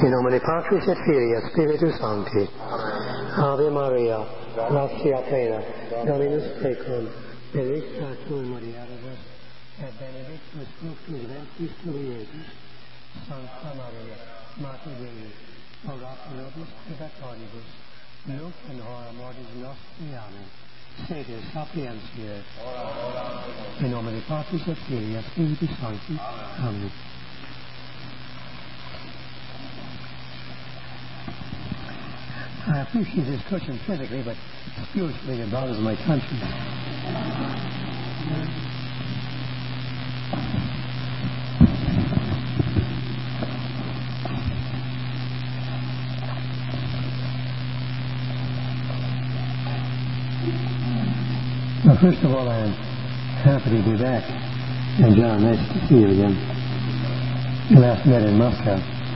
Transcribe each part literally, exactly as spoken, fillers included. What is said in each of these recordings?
In nomine Patris et Filii et Spiritus Sancti. Ave Maria, gratia plena, Dominus tecum, benedicta tu in mulieribus, et benedictus fructus ventris tui, Iesus. Sancta Maria, Mater Dei, ora pro nobis peccatoribus, nunc in hora mortis nostri. Amen. Sede sapientiae. In nomine Patris et Filii et Spiritus Sancti. Amen. I appreciate this cushion physically, but spiritually it bothers my conscience. Well, first of all, I'm happy to be back. And John, nice to see you again. We last met in Moscow.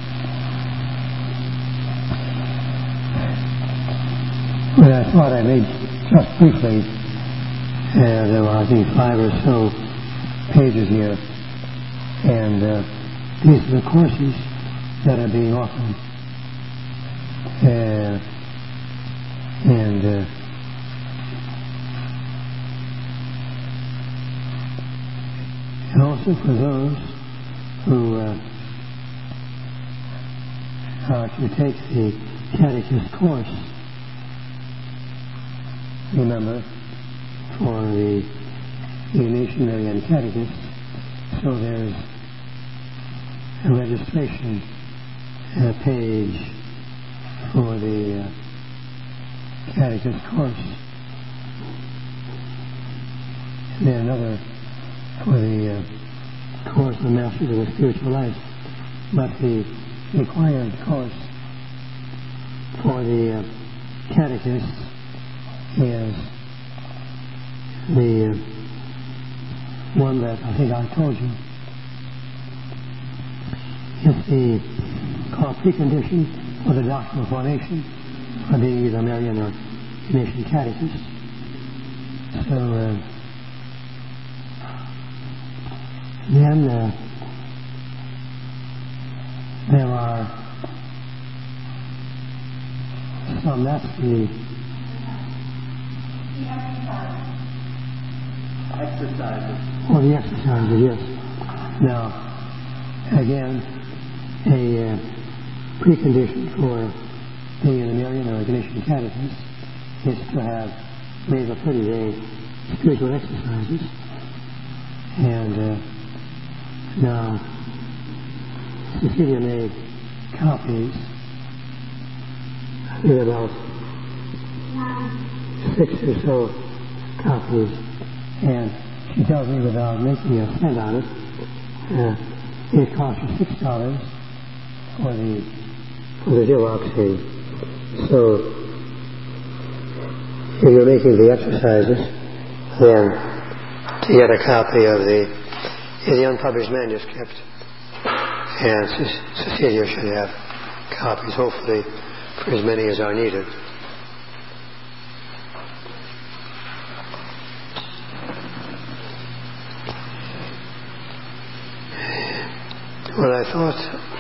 But I thought I made just briefly, uh, there were I think five or so pages here, and uh, these are the courses that are being offered. Uh, and uh, and also for those who uh, are to take the catechist course. Remember, for the Ignatian Marian Catechist, so there's a registration uh, page for the uh, Catechist course, and then another for the uh, course on Masters of the Spiritual Life. But the required course for the uh, Catechist is the uh, one that I think I told you. It's the called precondition for the doctrinal formation for being either Marian or Ignatian Catechist. So uh, then uh, there are some, that's the exercises. Oh, the exercises, yes. Now, again, a uh, precondition for being an Marian or Ignatian Catechist is to have made a pretty day spiritual exercises. And uh, now, Cecilia made copies. I think about six or so copies, and she tells me without making a cent on it, uh, it costs her six dollars for the for the Xeroxing. So if you're making the exercises, then to get a copy of the the unpublished manuscript, and Cecilia should have copies, hopefully for as many as are needed. Well, I thought,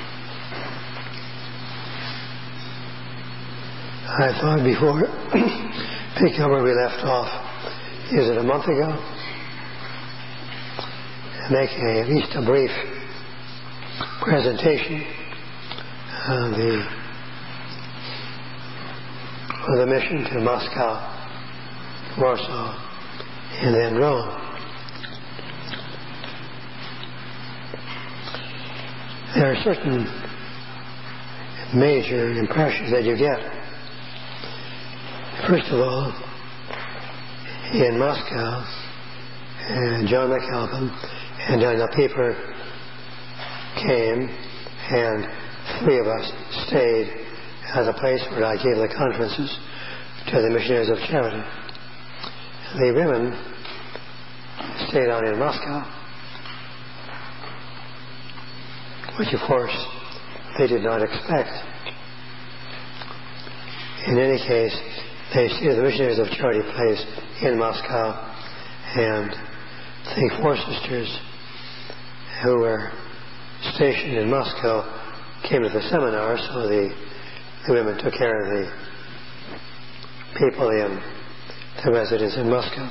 I thought before, pick up where we left off, is it a month ago? Make a, at least a brief presentation of the, of the mission to Moscow, Warsaw, and then Rome. There are certain major impressions that you get. First of all, in Moscow, uh, John McAlpin and John the Pieper came, and three of us stayed at a place where I gave the conferences to the Missionaries of Charity. The women stayed on in Moscow, which of course they did not expect. In any case, they see the Missionaries of Charity place in Moscow, and I think four sisters who were stationed in Moscow came to the seminar, so the, the women took care of the people in the residence in Moscow.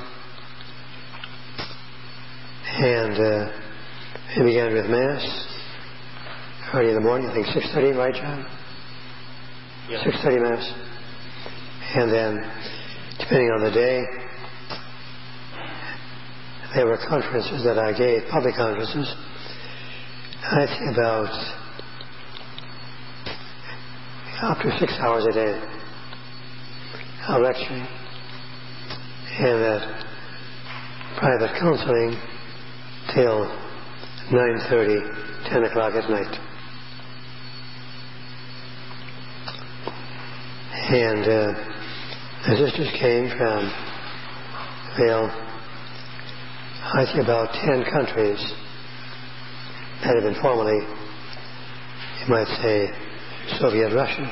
And uh, it began with Mass early in the morning, I think six thirty, right, John? Yes. six thirty Mass. And then, depending on the day, there were conferences that I gave, public conferences. I think about up to six hours a day of lecturing, and that private counseling till nine thirty, ten o'clock at night. And uh, the sisters came from, well, I think about ten countries that had been formerly, you might say, Soviet Russia.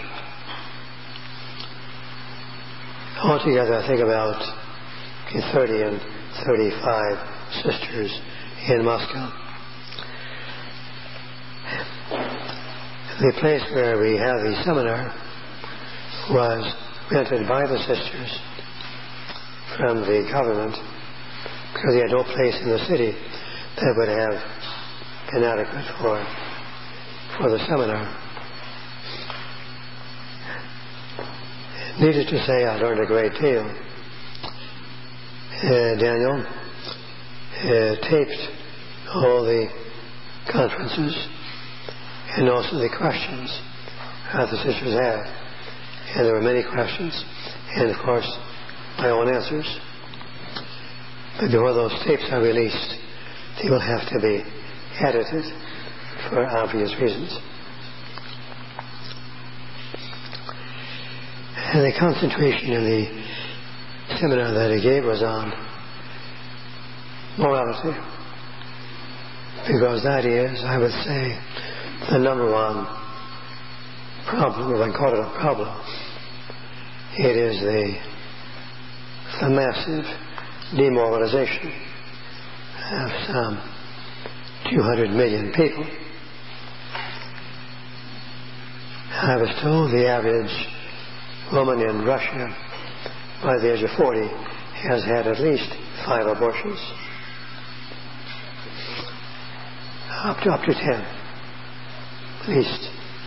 Altogether, I think about thirty and thirty-five sisters in Moscow. The place where we had the seminar was rented by the sisters from the government because they had no place in the city that would have been adequate for, for the seminar. Needless to say, I learned a great deal. Uh, Daniel uh, taped all the conferences and also the questions that the sisters had. And there were many questions, and of course, my own answers. But before those tapes are released, they will have to be edited for obvious reasons. And the concentration in the seminar that he gave was on morality. Because that is, I would say, the number one problem, if I call it a problem. It is the, the massive demoralization of some two hundred million people. I was told the average woman in Russia by the age of forty has had at least five abortions. Up to, up to ten, at least.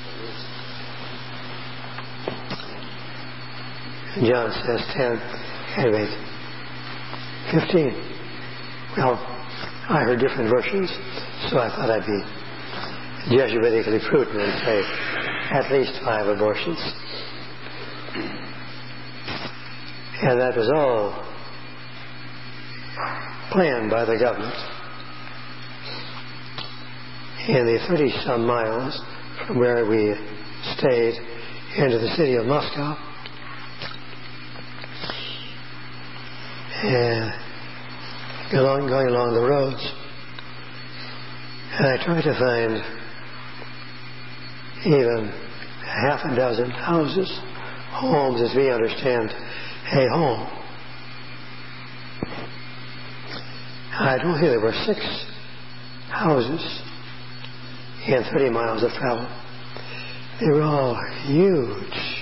John says ten, anyway, fifteen. Well, I heard different versions, so I thought I'd be Jesuitically prudent and say at least five abortions. And that was all planned by the government. In the thirty-some miles from where we stayed into the city of Moscow, and going, going along the roads, and I tried to find even half a dozen houses, homes as we understand a home. I don't think there were six houses in thirty miles of travel. They were all huge.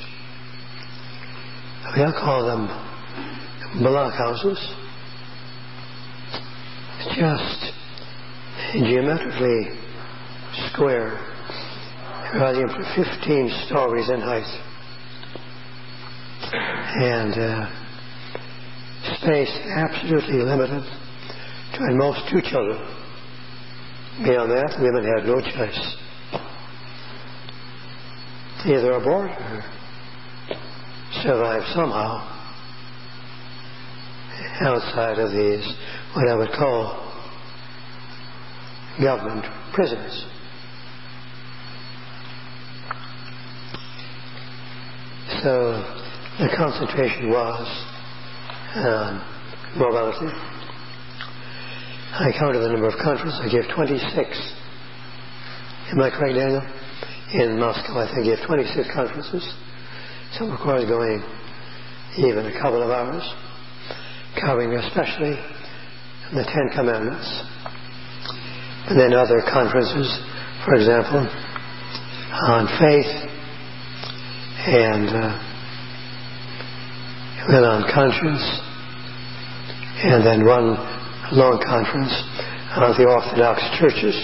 We'll call them block houses. Just geometrically square, rising up to fifteen stories in height. And uh, space absolutely limited to at most two children. Beyond that, women had no choice. Either abort or survive somehow outside of these, what I would call government prisons. So the concentration was um, morality. I counted the number of conferences. I gave twenty-six. Am I correct, Daniel? In Moscow, I think I gave twenty-six conferences. Some, of course, going even a couple of hours, covering especially the Ten Commandments. And then other conferences, for example, on faith and uh, went on conscience, and then one long conference on the Orthodox churches.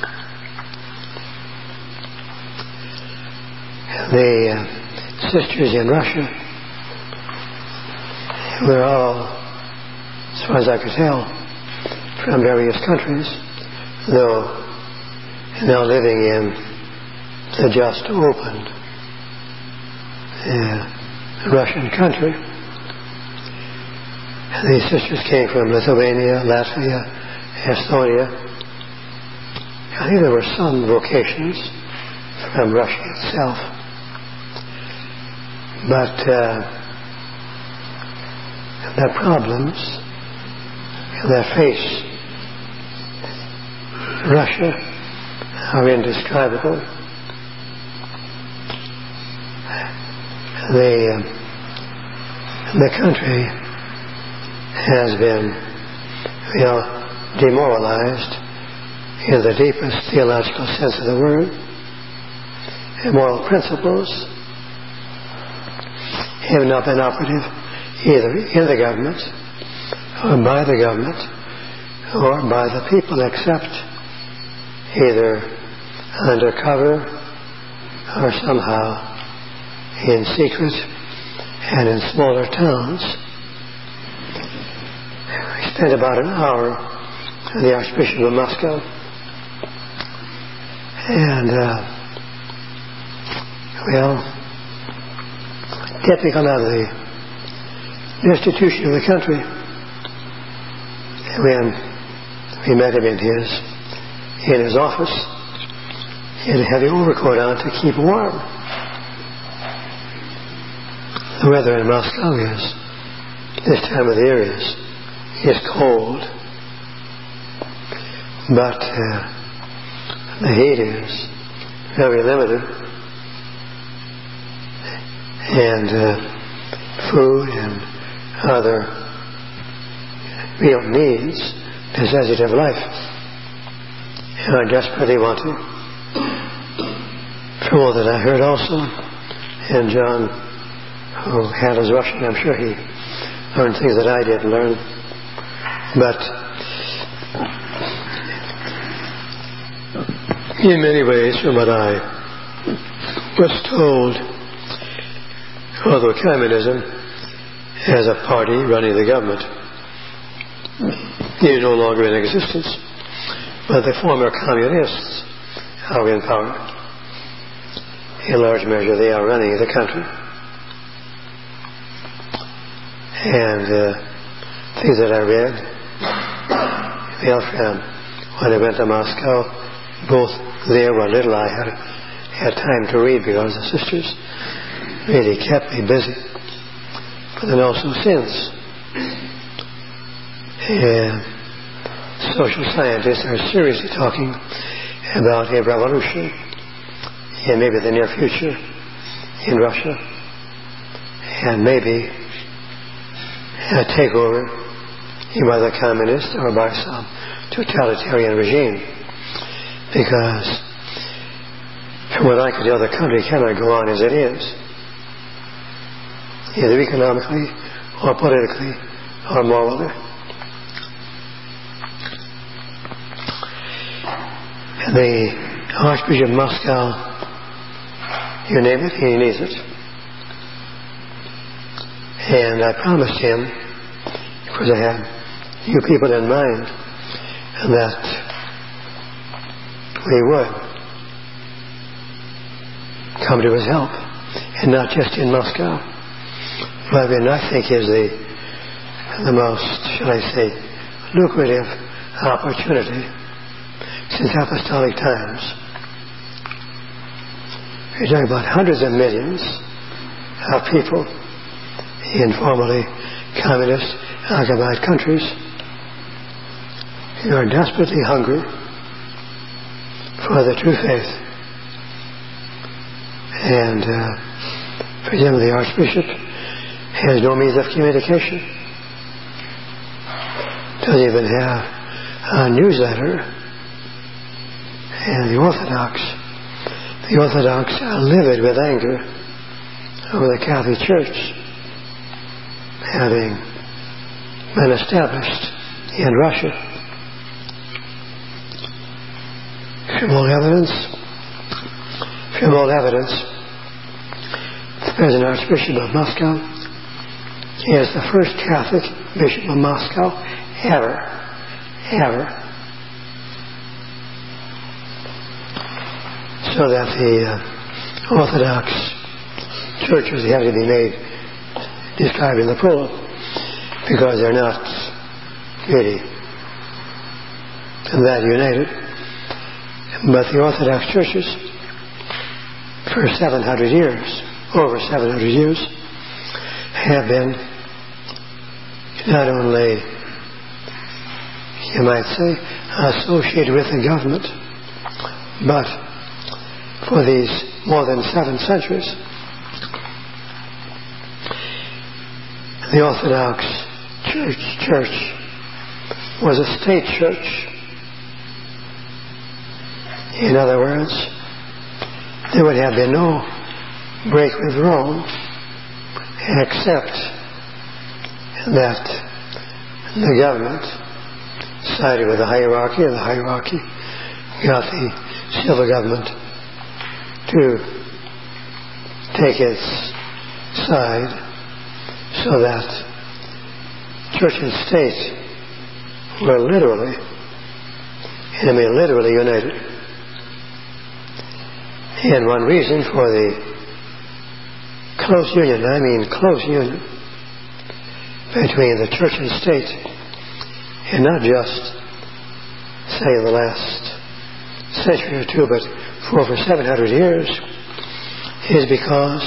The uh, sisters in Russia were all, as far as I could tell, from various countries, though now living in the just opened uh, Russian country. These sisters came from Lithuania, Latvia, Estonia. I think there were some vocations from Russia itself. But uh, the problems that face Russia are indescribable. The, uh, the country has been, you know, demoralized in the deepest theological sense of the word. And moral principles have not been operative either in the government or by the government or by the people, except either undercover or somehow in secret and in smaller towns. We spent about an hour with the Archbishop of Moscow, and uh, well, typical of the destitution of the country. When we met him in his in his office, he had a heavy overcoat on to keep warm. The weather in Moscow is, this time of the year is, is cold, but uh, the heat is very limited, and uh, food and other real needs, necessity of life, and I desperately want to. From all that I heard also, and John, who handles Russian, I'm sure he learned things that I didn't learn. But in many ways, from what I was told, although communism as a party running the government is no longer in existence, but the former communists are in power. In large measure, they are running the country. And uh, things that I read, well, from when I went to Moscow, both there or little I had had time to read, because the sisters really kept me busy. But then also since, and social scientists are seriously talking about a revolution in maybe the near future in Russia, and maybe a takeover either by the communists or by some totalitarian regime, because from what I could tell, the country cannot go on as it is, either economically or politically or morally. The Archbishop of Moscow, you name it, he needs it. And I promised him, because I had you people in mind, that we would come to his help, and not just in Moscow. But I think is the the most, shall I say, lucrative opportunity since apostolic times. We're talking about hundreds of millions of people in formerly communist, occupied countries who are desperately hungry for the true faith. And uh, for example, the Archbishop has no means of communication. Doesn't even have a newsletter. And the Orthodox the Orthodox are livid with anger over the Catholic Church having been established in Russia. From all evidence, from all evidence, the present Archbishop of Moscow is the first Catholic Bishop of Moscow ever, ever. So that the uh, Orthodox churches have to be made described in the plural because they're not really that united. But the Orthodox churches, for seven hundred years, over seven hundred years, have been not only, you might say, associated with the government, but for these more than seven centuries, the Orthodox Church, church was a state church. In other words, there would have been no break with Rome except that the government sided with the hierarchy, and the hierarchy got the civil government to take its side so that church and state were literally, and I mean literally united. And one reason for the close union, I mean close union, between the church and state, and not just, say, the last century or two, but for over seven hundred years, is because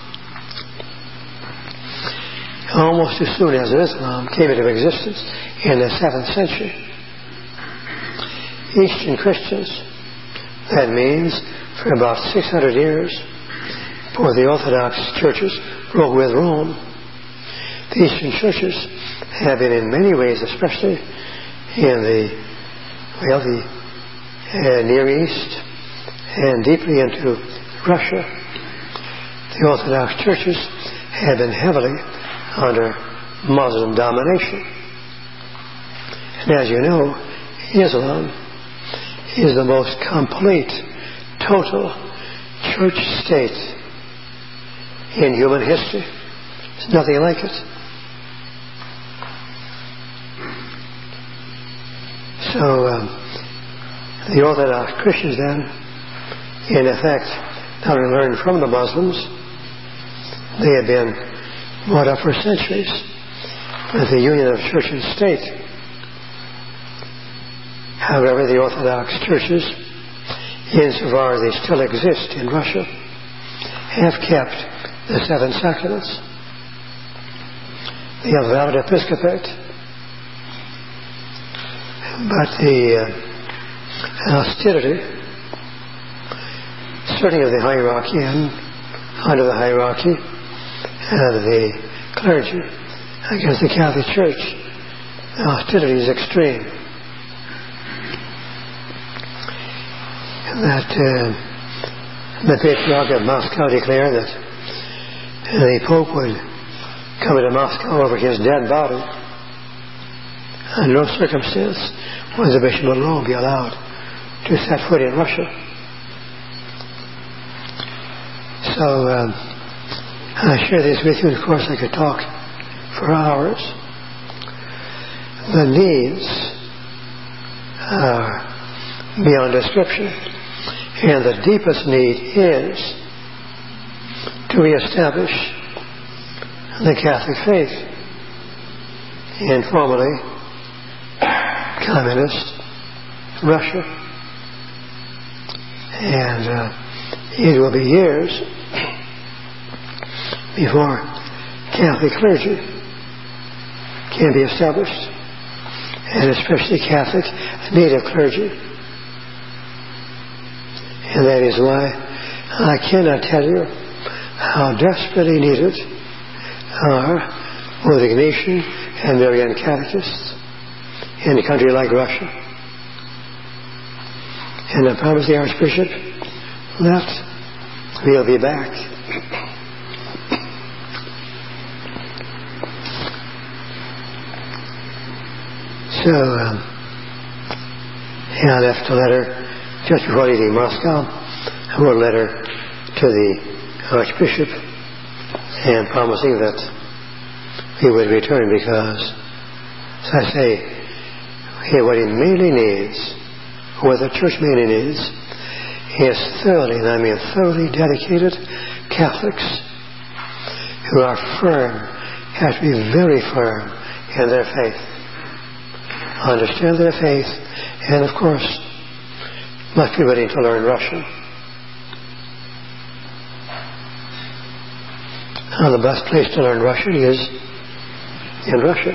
almost as soon as Islam came into existence in the seventh century, Eastern Christians, that means for about six hundred years, before the Orthodox churches broke with Rome, the Eastern churches have been in many ways, especially in the, well, the uh, Near East and deeply into Russia, the Orthodox churches have been heavily under Muslim domination. And as you know, Islam is the most complete, total church state in human history. There's nothing like it. So um, the Orthodox Christians then, in effect, not only learned from the Muslims, they have been brought up for centuries with the union of church and state. However, the Orthodox churches, insofar as they still exist in Russia, have kept the seven sacraments. They have valid episcopate, but the uh, hostility, certainly of the hierarchy and under the hierarchy of the clergy against the Catholic Church, the hostility is extreme. That uh, the Patriarch of Moscow declared that the Pope would come into Moscow over his dead body. Under no circumstance was the Bishop of Rome be allowed to set foot in Russia. So um, I share this with you, and of course I could talk for hours. The needs are beyond description. And the deepest need is to reestablish the Catholic faith in formerly communist Russia. And uh, it will be years before Catholic clergy can be established, and especially Catholic native clergy. And that is why I cannot tell you how desperately needed are both Ignatian and Marian catechists in a country like Russia. And I promise the Archbishop that we'll be back. So, um, I left a letter just before leaving Moscow. I wrote a letter to the Archbishop and promising that he would return because, as I say, he, what he mainly needs, what the church mainly needs, is thoroughly, and I mean thoroughly dedicated Catholics who are firm, have to be very firm in their faith, understand their faith, and of course must be willing to learn Russian. Now, the best place to learn Russian is in Russia.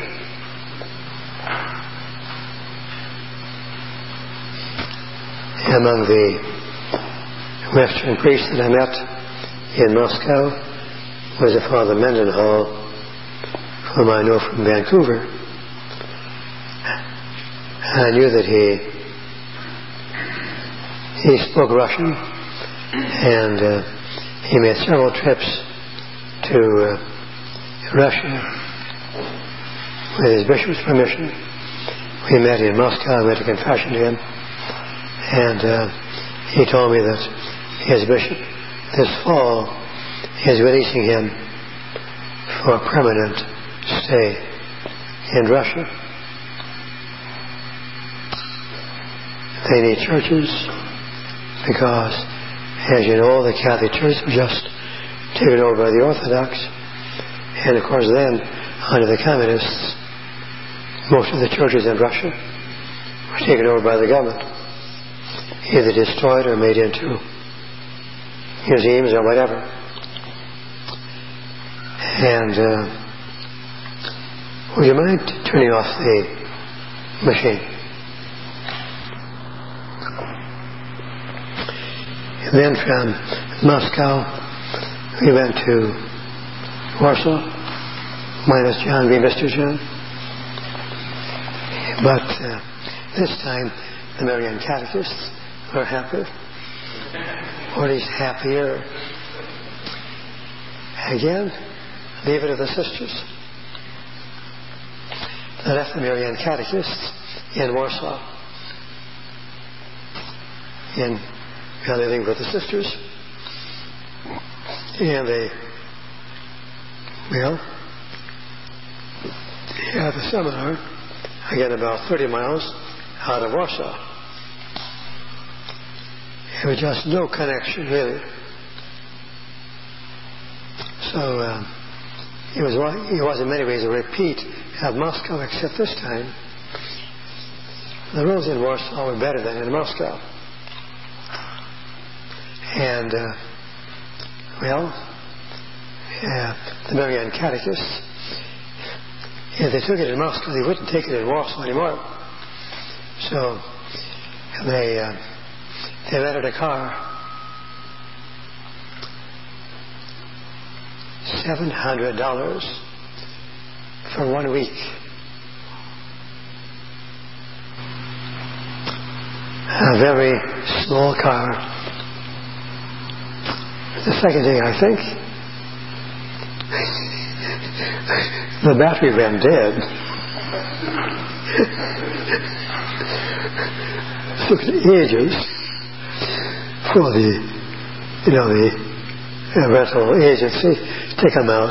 Among the Western priests that I met in Moscow was a Father Mendenhall, whom I know from Vancouver. I knew that he he spoke Russian, and uh, he made several trips to uh, Russia with his bishop's permission. We met in Moscow. I went to confession to him, and uh, he told me that his bishop this fall is releasing him for a permanent stay in Russia. They need churches because, as you know, the Catholic Church was just taken over by the Orthodox, and of course then, under the Communists, most of the churches in Russia were taken over by the government, either destroyed or made into museums or whatever. And uh, would you mind turning off the machine? And then from Moscow we went to Warsaw, minus John V. Mister John. But uh, this time the Marian catechists were happy, or at least happier. Again, leave it to the sisters. I left the Marian catechists in Warsaw, in living with the sisters, and they, well, had a seminar, again about thirty miles out of Warsaw. There was just no connection, really. So uh, it was it was in many ways a repeat of Moscow, except this time the roads in Warsaw were better than in Moscow. And, uh, well, uh, the Marian catechists, if they took it in Moscow, they wouldn't take it in Warsaw anymore. So they uh, they rented a car, seven hundred dollars for one week. A very small car. The second day, I think, the battery ran dead. It took ages for the, you know, the uh, rental agency to come out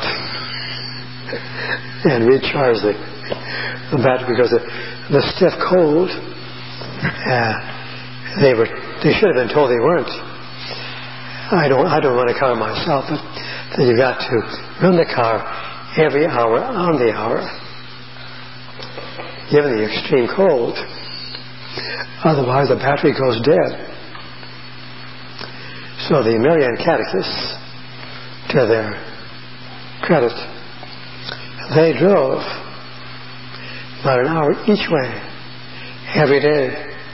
and recharge the, the battery because the, the stiff cold. Uh, they were, they should have been told they weren't. I don't I don't run a car myself, but then you've got to run the car every hour on the hour, given the extreme cold. Otherwise, the battery goes dead. So the Marian catechists, to their credit, they drove about an hour each way every day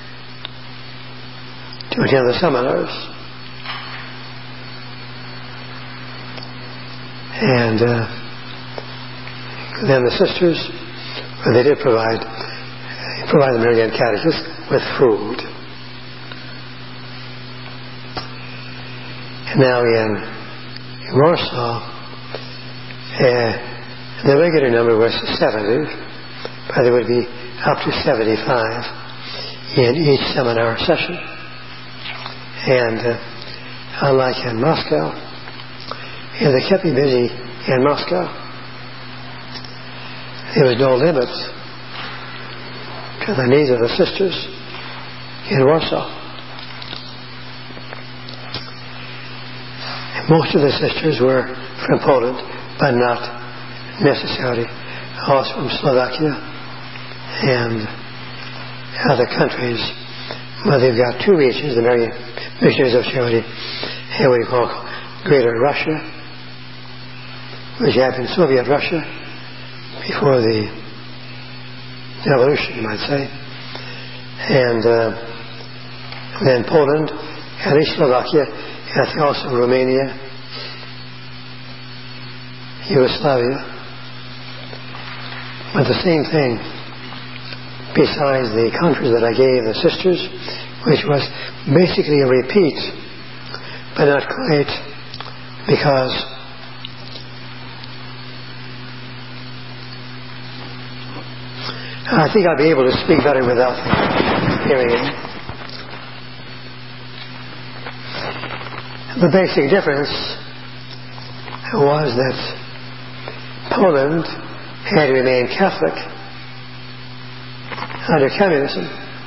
to attend the seminars. And uh, then the sisters, well, they did provide provide the Marian catechists with food. Now in Warsaw, uh, the regular number was seventy, but there would be up to seventy-five in each seminar session. And uh, unlike in Moscow, yeah, they kept me busy in Moscow. There was no limit to the needs of the sisters in Warsaw. Most of the sisters were from Poland, but not necessarily. Also from Slovakia and other countries. Well, they've got two regions, the Marian Missionaries of Charity, and what we call Greater Russia, which had been Soviet Russia before the revolution, you might say, and uh, then Poland, and then Slovakia, and also Romania, Yugoslavia. But the same thing, besides the countries that I gave the sisters, which was basically a repeat, but not quite, because I think I'll be able to speak better without hearing it. The basic difference was that Poland had to remain Catholic under communism.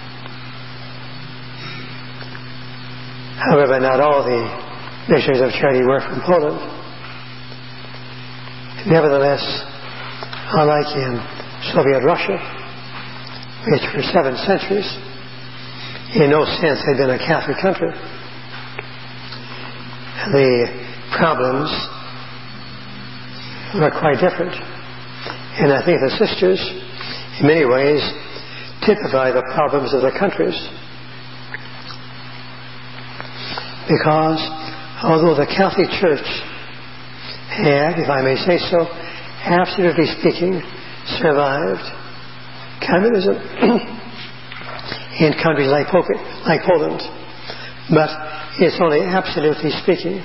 However, not all the missionaries of charity were from Poland. Nevertheless, unlike in Soviet Russia, which for seven centuries, in no sense had been a Catholic country, the problems were quite different. And I think the sisters, in many ways, typify the problems of the countries. Because although the Catholic Church had, if I may say so, absolutely speaking, survived communism in countries like, like Poland, but it's only absolutely speaking,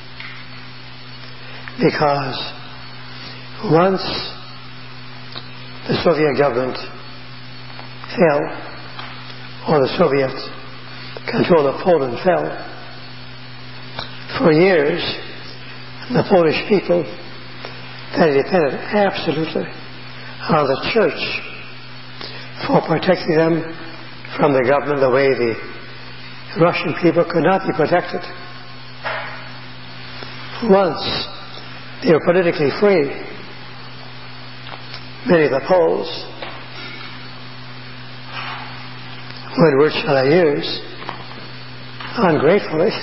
because once the Soviet government fell, or the Soviet control of Poland fell, for years the Polish people, they depended absolutely on the church for protecting them from the government the way the Russian people could not be protected. Once they were politically free, many of the Poles, what word shall I use, ungratefully,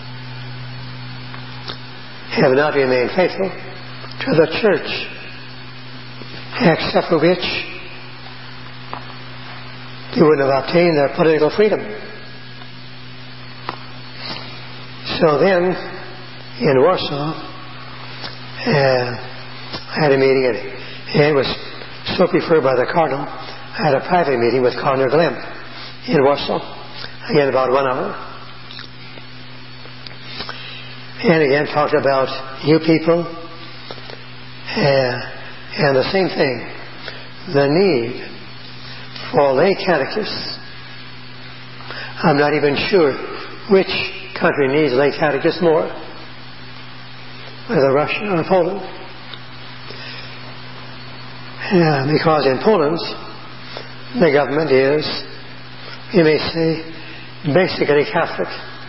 have not remained faithful to the church, except for which they wouldn't have obtained their political freedom. So then, in Warsaw, uh, I had a meeting, and it was so preferred by the Cardinal. I had a private meeting with Cardinal Glim in Warsaw, again about one hour. And again talked about you people, uh, and the same thing, the need for lay catechists. I'm not even sure which country needs lay catechists more, whether Russia or Poland. Yeah, because in Poland, the government is, you may say, basically Catholic.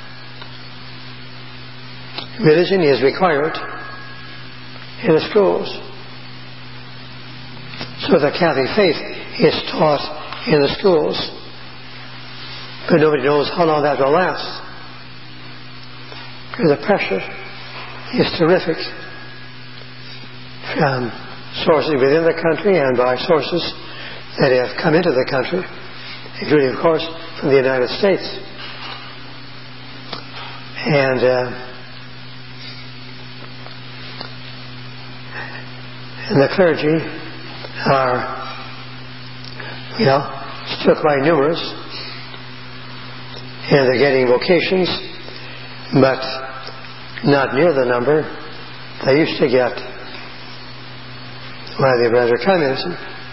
Religion is required in the schools. So the Catholic faith is taught in the schools. But nobody knows how long that will last. Because the pressure is terrific from sources within the country and by sources that have come into the country, including, of course, from the United States. And uh, and the clergy are, you know, still quite numerous, and they're getting vocations, but not near the number they used to get when they were under communism.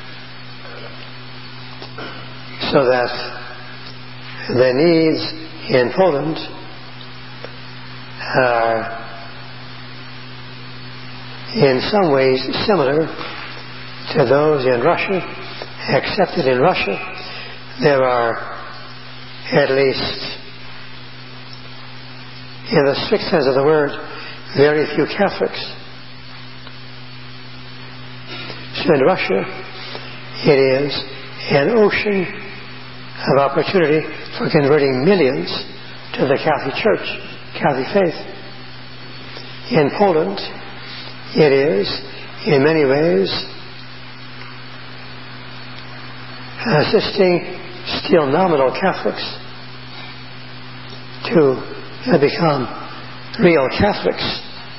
So that the needs in Poland are in some ways similar to those in Russia, except that in Russia there are at least, in the strict sense of the word, very few Catholics. So in Russia it is an ocean of opportunity for converting millions to the Catholic Church, Catholic faith. In Poland, it is, in many ways, assisting still nominal Catholics to become real Catholics.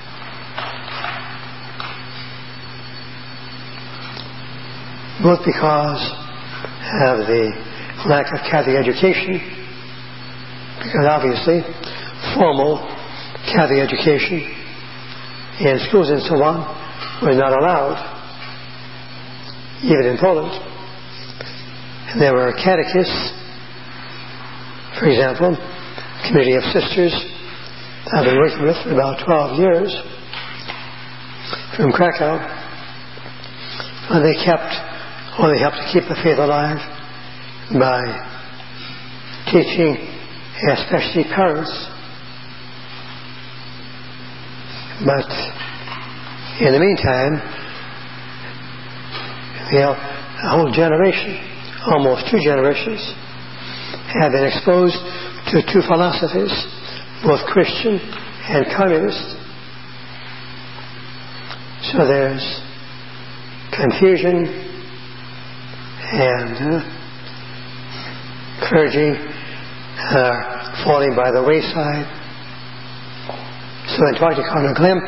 Both because of the lack of Catholic education, because obviously formal Catholic education in schools and so on was not allowed, even in Poland. And there were catechists, for example, a community of sisters I've been working with for about twelve years from Krakow, and they kept, or they helped to keep the faith alive by teaching, especially parents. But in the meantime, you know, a whole generation, almost two generations, have been exposed to two philosophies, both Christian and communist. So there's confusion and uh, clergy uh, falling by the wayside. So in talking to Cardinal Klemp,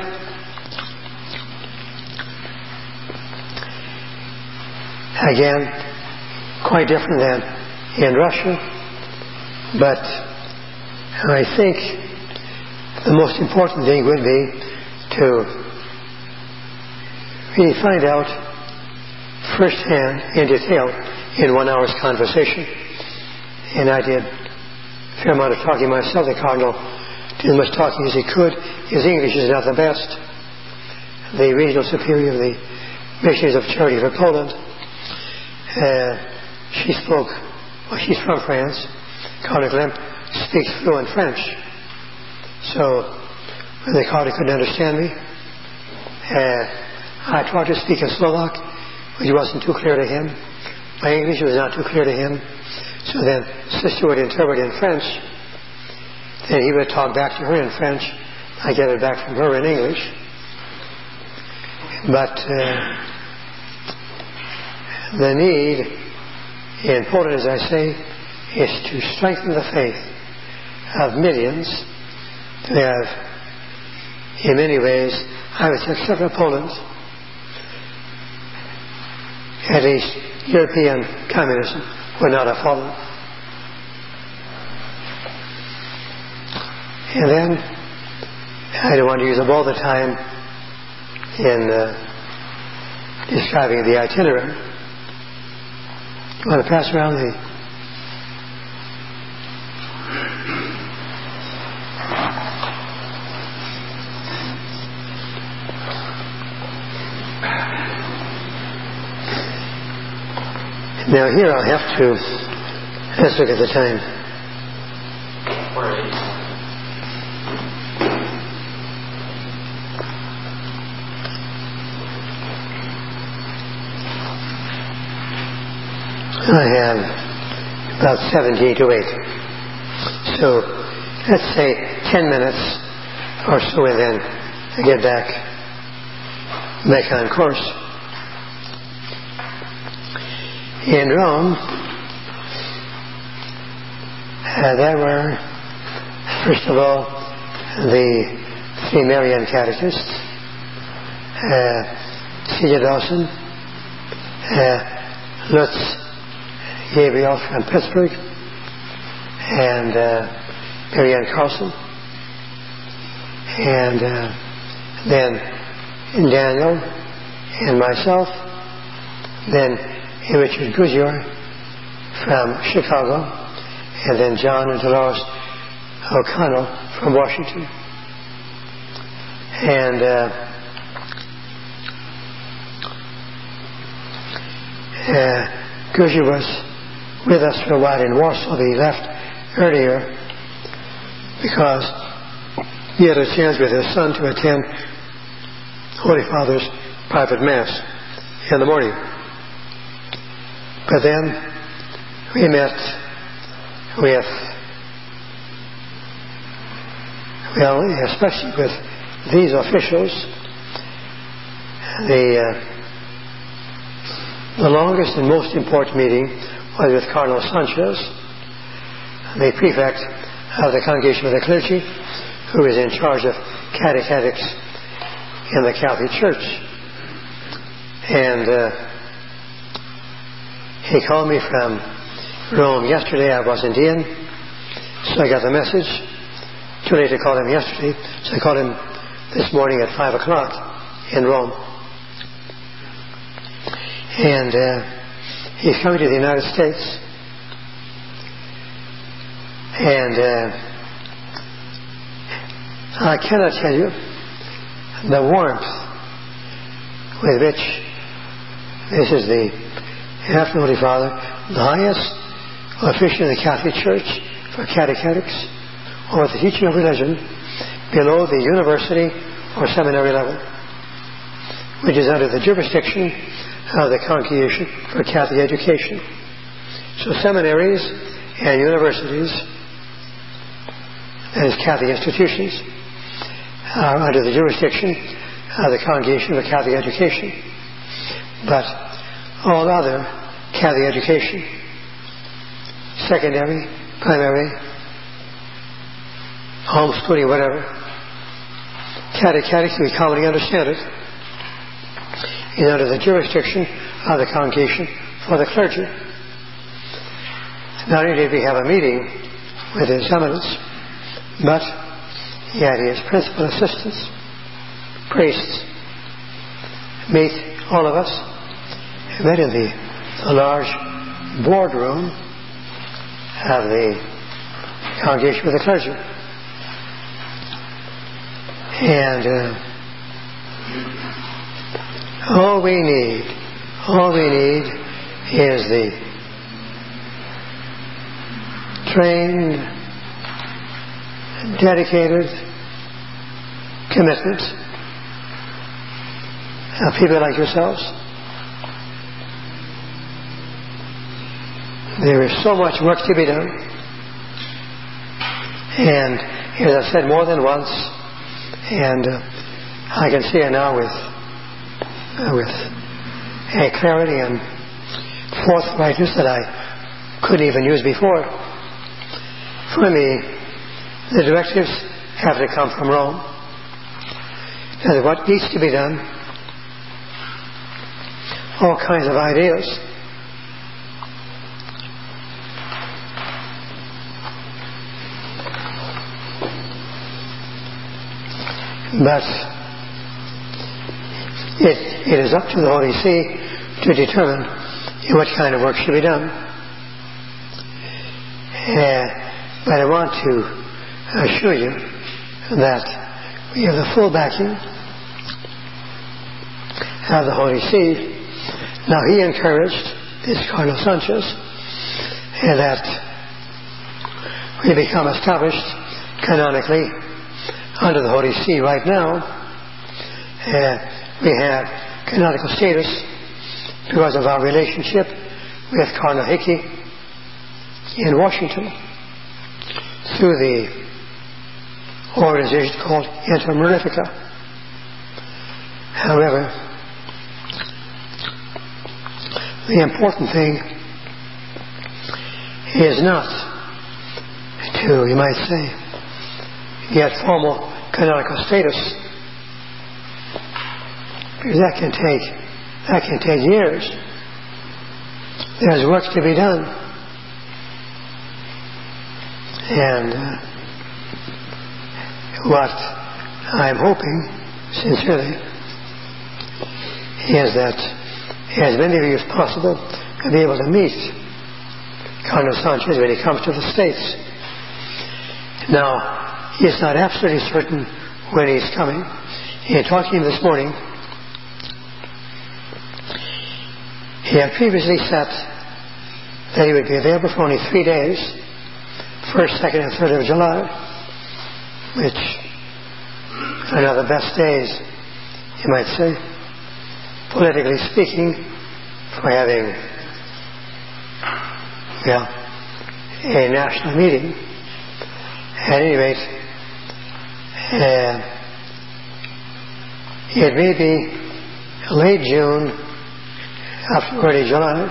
again, quite different than in Russia, but I think the most important thing would be to really find out firsthand, in detail, in one hour's conversation. And I did a fair amount of talking myself. The Cardinal did as much talking as he could. His English is not the best. The regional superior of the Missionaries of Charity for Poland, uh, she spoke, well, she's from France. Cardinal Klemp speaks fluent French. So when the Cardinal couldn't understand me, uh, I tried to speak in Slovak, which wasn't too clear to him. My English was not too clear to him. So then Sister would interpret in French. Then he would talk back to her in French. I get it back from her in English. But uh, the need in Poland, as I say, is to strengthen the faith of millions to have, in many ways, I would say, except for Poland, at least European communism would not have fallen. And then, I don't want to use up all the time in uh, describing the itinerary. I want to pass around the Now here I'll have to, let's look at the time. I have about seventeen to eight. So let's say ten minutes or so, and then I get back, back on course. In Rome, uh, there were, first of all, the three Marian catechists, uh, C J Dawson, uh, Lutz Gabriel from Pittsburgh, and uh, Marianne Carlson. and uh, then Daniel and myself, then Richard Gouzier from Chicago, and then John and Dolores O'Connell from Washington. And uh, uh, Gouzier was with us for a while in Warsaw, but he left earlier because he had a chance with his son to attend Holy Father's private Mass in the morning. But then we met with, well, especially with these officials. The, uh, the longest and most important meeting was with Cardinal Sanchez, the prefect of the Congregation of the Clergy, who is in charge of catechetics in the Catholic Church. And uh, he called me from Rome yesterday. I wasn't in, so I got the message. Too late to call him yesterday, so I called him this morning at five o'clock in Rome. And uh, he's coming to the United States. And uh, I cannot tell you the warmth with which this is the After Holy Father, the highest official in the Catholic Church for catechetics or the teaching of religion below the university or seminary level, which is under the jurisdiction of the Congregation for Catholic Education. So seminaries and universities, that is Catholic institutions, are under the jurisdiction of the Congregation for Catholic Education. But all other Catholic education, secondary, primary, homeschooling, whatever, catechetics, we commonly understand it, is under the jurisdiction of the Congregation for the Clergy. Not only did we have a meeting with His Eminence, but he had his principal assistants, priests, meet all of us, met in the, the large boardroom of the Congregation for the Clergy. And uh, all we need, all we need is the trained, dedicated commitment of people like yourselves. There is so much work to be done. And as I've said more than once, and uh, I can see it now with uh, with a clarity and forthrightness that I couldn't even use before. For me, the directives have to come from Rome. And what needs to be done, all kinds of ideas. But it, it is up to the Holy See to determine what kind of work should be done. Uh, but I want to assure you that we have the full backing of the Holy See. Now, he encouraged this Cardinal Sanchez uh, that we become established canonically under the Holy See. Right now, uh, we have canonical status because of our relationship with Cardinal Hickey in Washington through the organization called Inter Mirifica. However, the important thing is not to, you might say, get formal canonical status, because that can take that can take years. There's work to be done, and uh, what I'm hoping, sincerely, is that as many of you as possible can be able to meet Cardinal Sanchez when he comes to the States. Now, it's not absolutely certain when he's coming. In talking to him this morning, he had previously said that he would be available for only three days, first, second, and third of July, which are not the best days, you might say, politically speaking, for having, well, a national meeting. At any rate, uh, it may be late June, up to early July,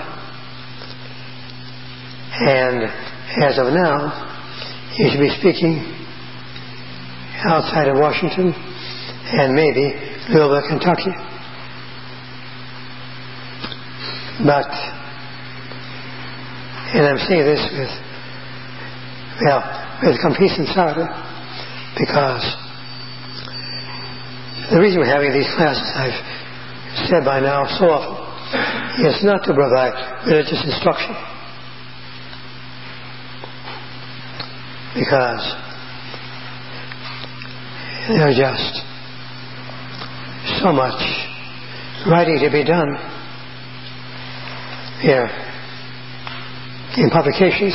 and as of now, he should be speaking outside of Washington and maybe Louisville, Kentucky. But, and I'm saying this with, well, with complete sincerity, because the reason we're having these classes, I've said by now so often, is not to provide religious instruction. Because there's just so much writing to be done here in publications.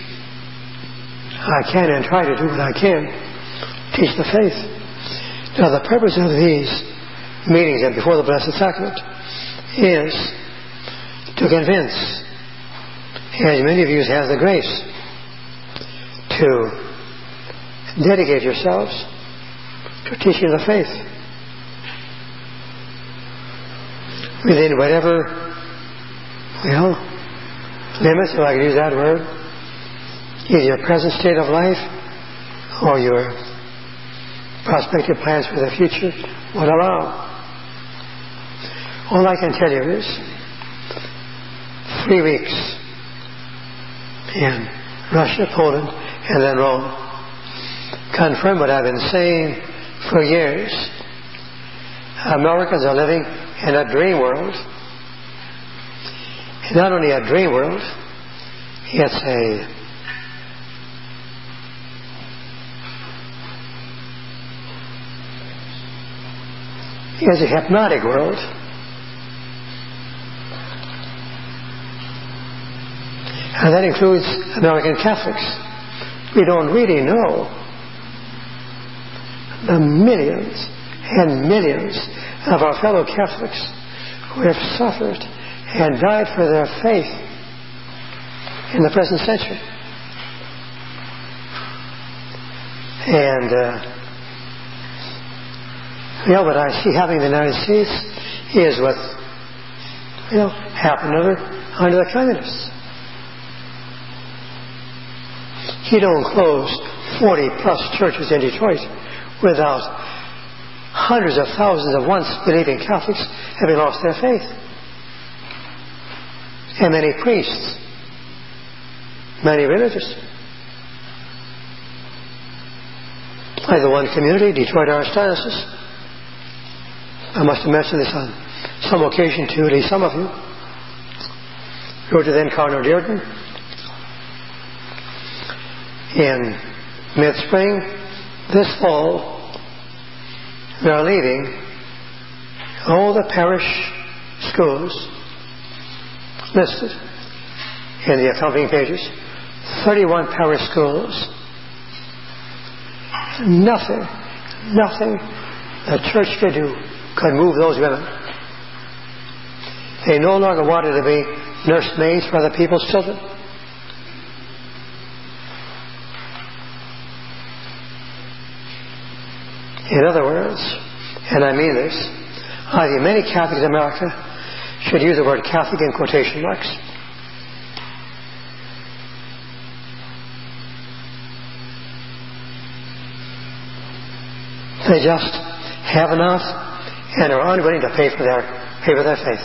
I can and try to do what I can, teach the faith. Now, the purpose of these meetings and before the Blessed Sacrament is to convince as many of you as have the grace to dedicate yourselves to teaching the faith within whatever, well, limits, if I could use that word, either your present state of life or your prospective plans for the future would allow. All I can tell you is three weeks in Russia, Poland, and then Rome confirm what I've been saying for years. Americans are living in a dream world. And not only a dream world, it's a it's a hypnotic world. And that includes American Catholics. We don't really know the millions and millions of our fellow Catholics who have suffered and died for their faith in the present century. And uh, you know, what I see happening in the United States is what, you know, happened under, under the communists. You don't close forty plus churches in Detroit without hundreds of thousands of once believing Catholics having lost their faith. And many priests, many religious. Like the one community, Detroit Archdiocese. I must have mentioned this on some occasion to at least some of you. Go to then Cardinal Dearden. In mid-spring, this fall, we are leaving all the parish schools listed in the accompanying pages. thirty-one parish schools. Nothing, nothing the church could do could move those women. They no longer wanted to be nursemaids for other people's children. In other words, and I mean this, I think many Catholics in America should use the word Catholic in quotation marks. They just have enough and are unwilling to pay for their pay for their faith.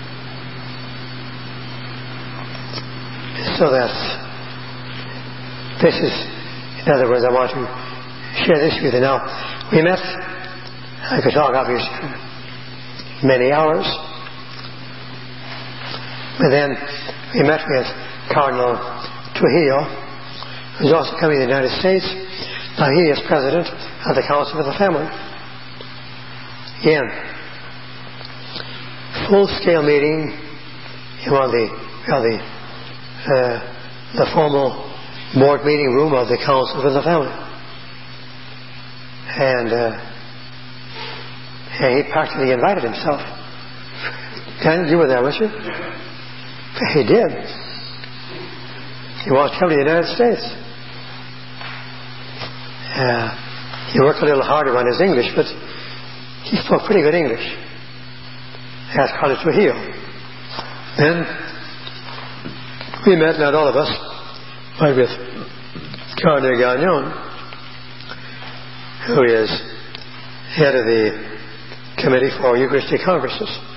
So that this is, in other words, I want to share this with you. Now, we met, I could talk obviously for many hours, but then we met with Cardinal Trujillo, who's also coming to the United States. Now he is president of the Council of the Family. Again, full-scale meeting in one of the, well, the, uh, the formal board meeting room of the Council of the Family. And, uh, and he practically invited himself. Ken, you were there, weren't you? He did. He wanted to come to the United States. Uh, he worked a little harder on his English, but he spoke pretty good English. As Cardinal Trujillo. Then we met, not all of us, but with Cardinal Gagnon, who is head of the Committee for Eucharistic Congresses.